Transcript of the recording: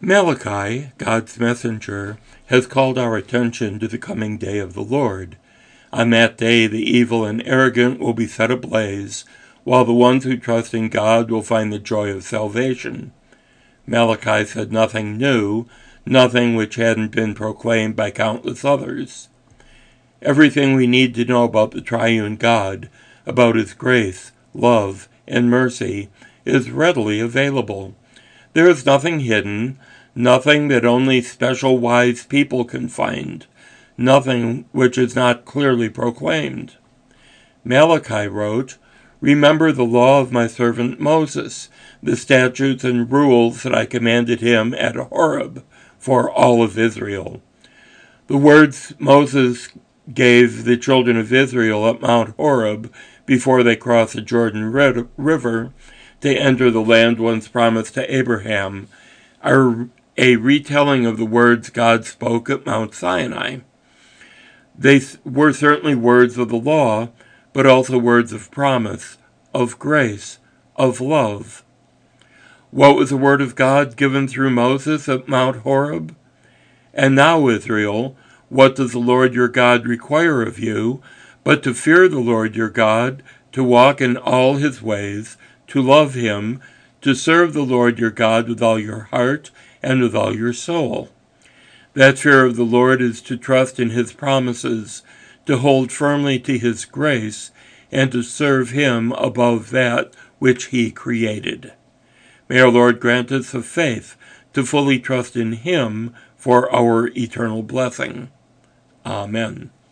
Malachi, God's messenger, has called our attention to the coming day of the Lord. On that day, the evil and arrogant will be set ablaze, while the ones who trust in God will find the joy of salvation. Malachi said nothing new, nothing which hadn't been proclaimed by countless others. Everything we need to know about the triune God, about his grace, love, and mercy, is readily available. There is nothing hidden, nothing that only special wise people can find, nothing which is not clearly proclaimed. Malachi wrote, "Remember the law of my servant Moses, the statutes and rules that I commanded him at Horeb for all of Israel." The words Moses gave the children of Israel at Mount Horeb before they crossed the Jordan River to enter the land once promised to Abraham are a retelling of the words God spoke at Mount Sinai. They were certainly words of the law, but also words of promise, of grace, of love. What was the word of God given through Moses at Mount Horeb? "And now, Israel, what does the Lord your God require of you, but to fear the Lord your God, to walk in all his ways, to love him, to serve the Lord your God with all your heart and with all your soul." That fear of the Lord is to trust in his promises, to hold firmly to his grace, and to serve him above that which he created. May our Lord grant us the faith to fully trust in him for our eternal blessing. Amen.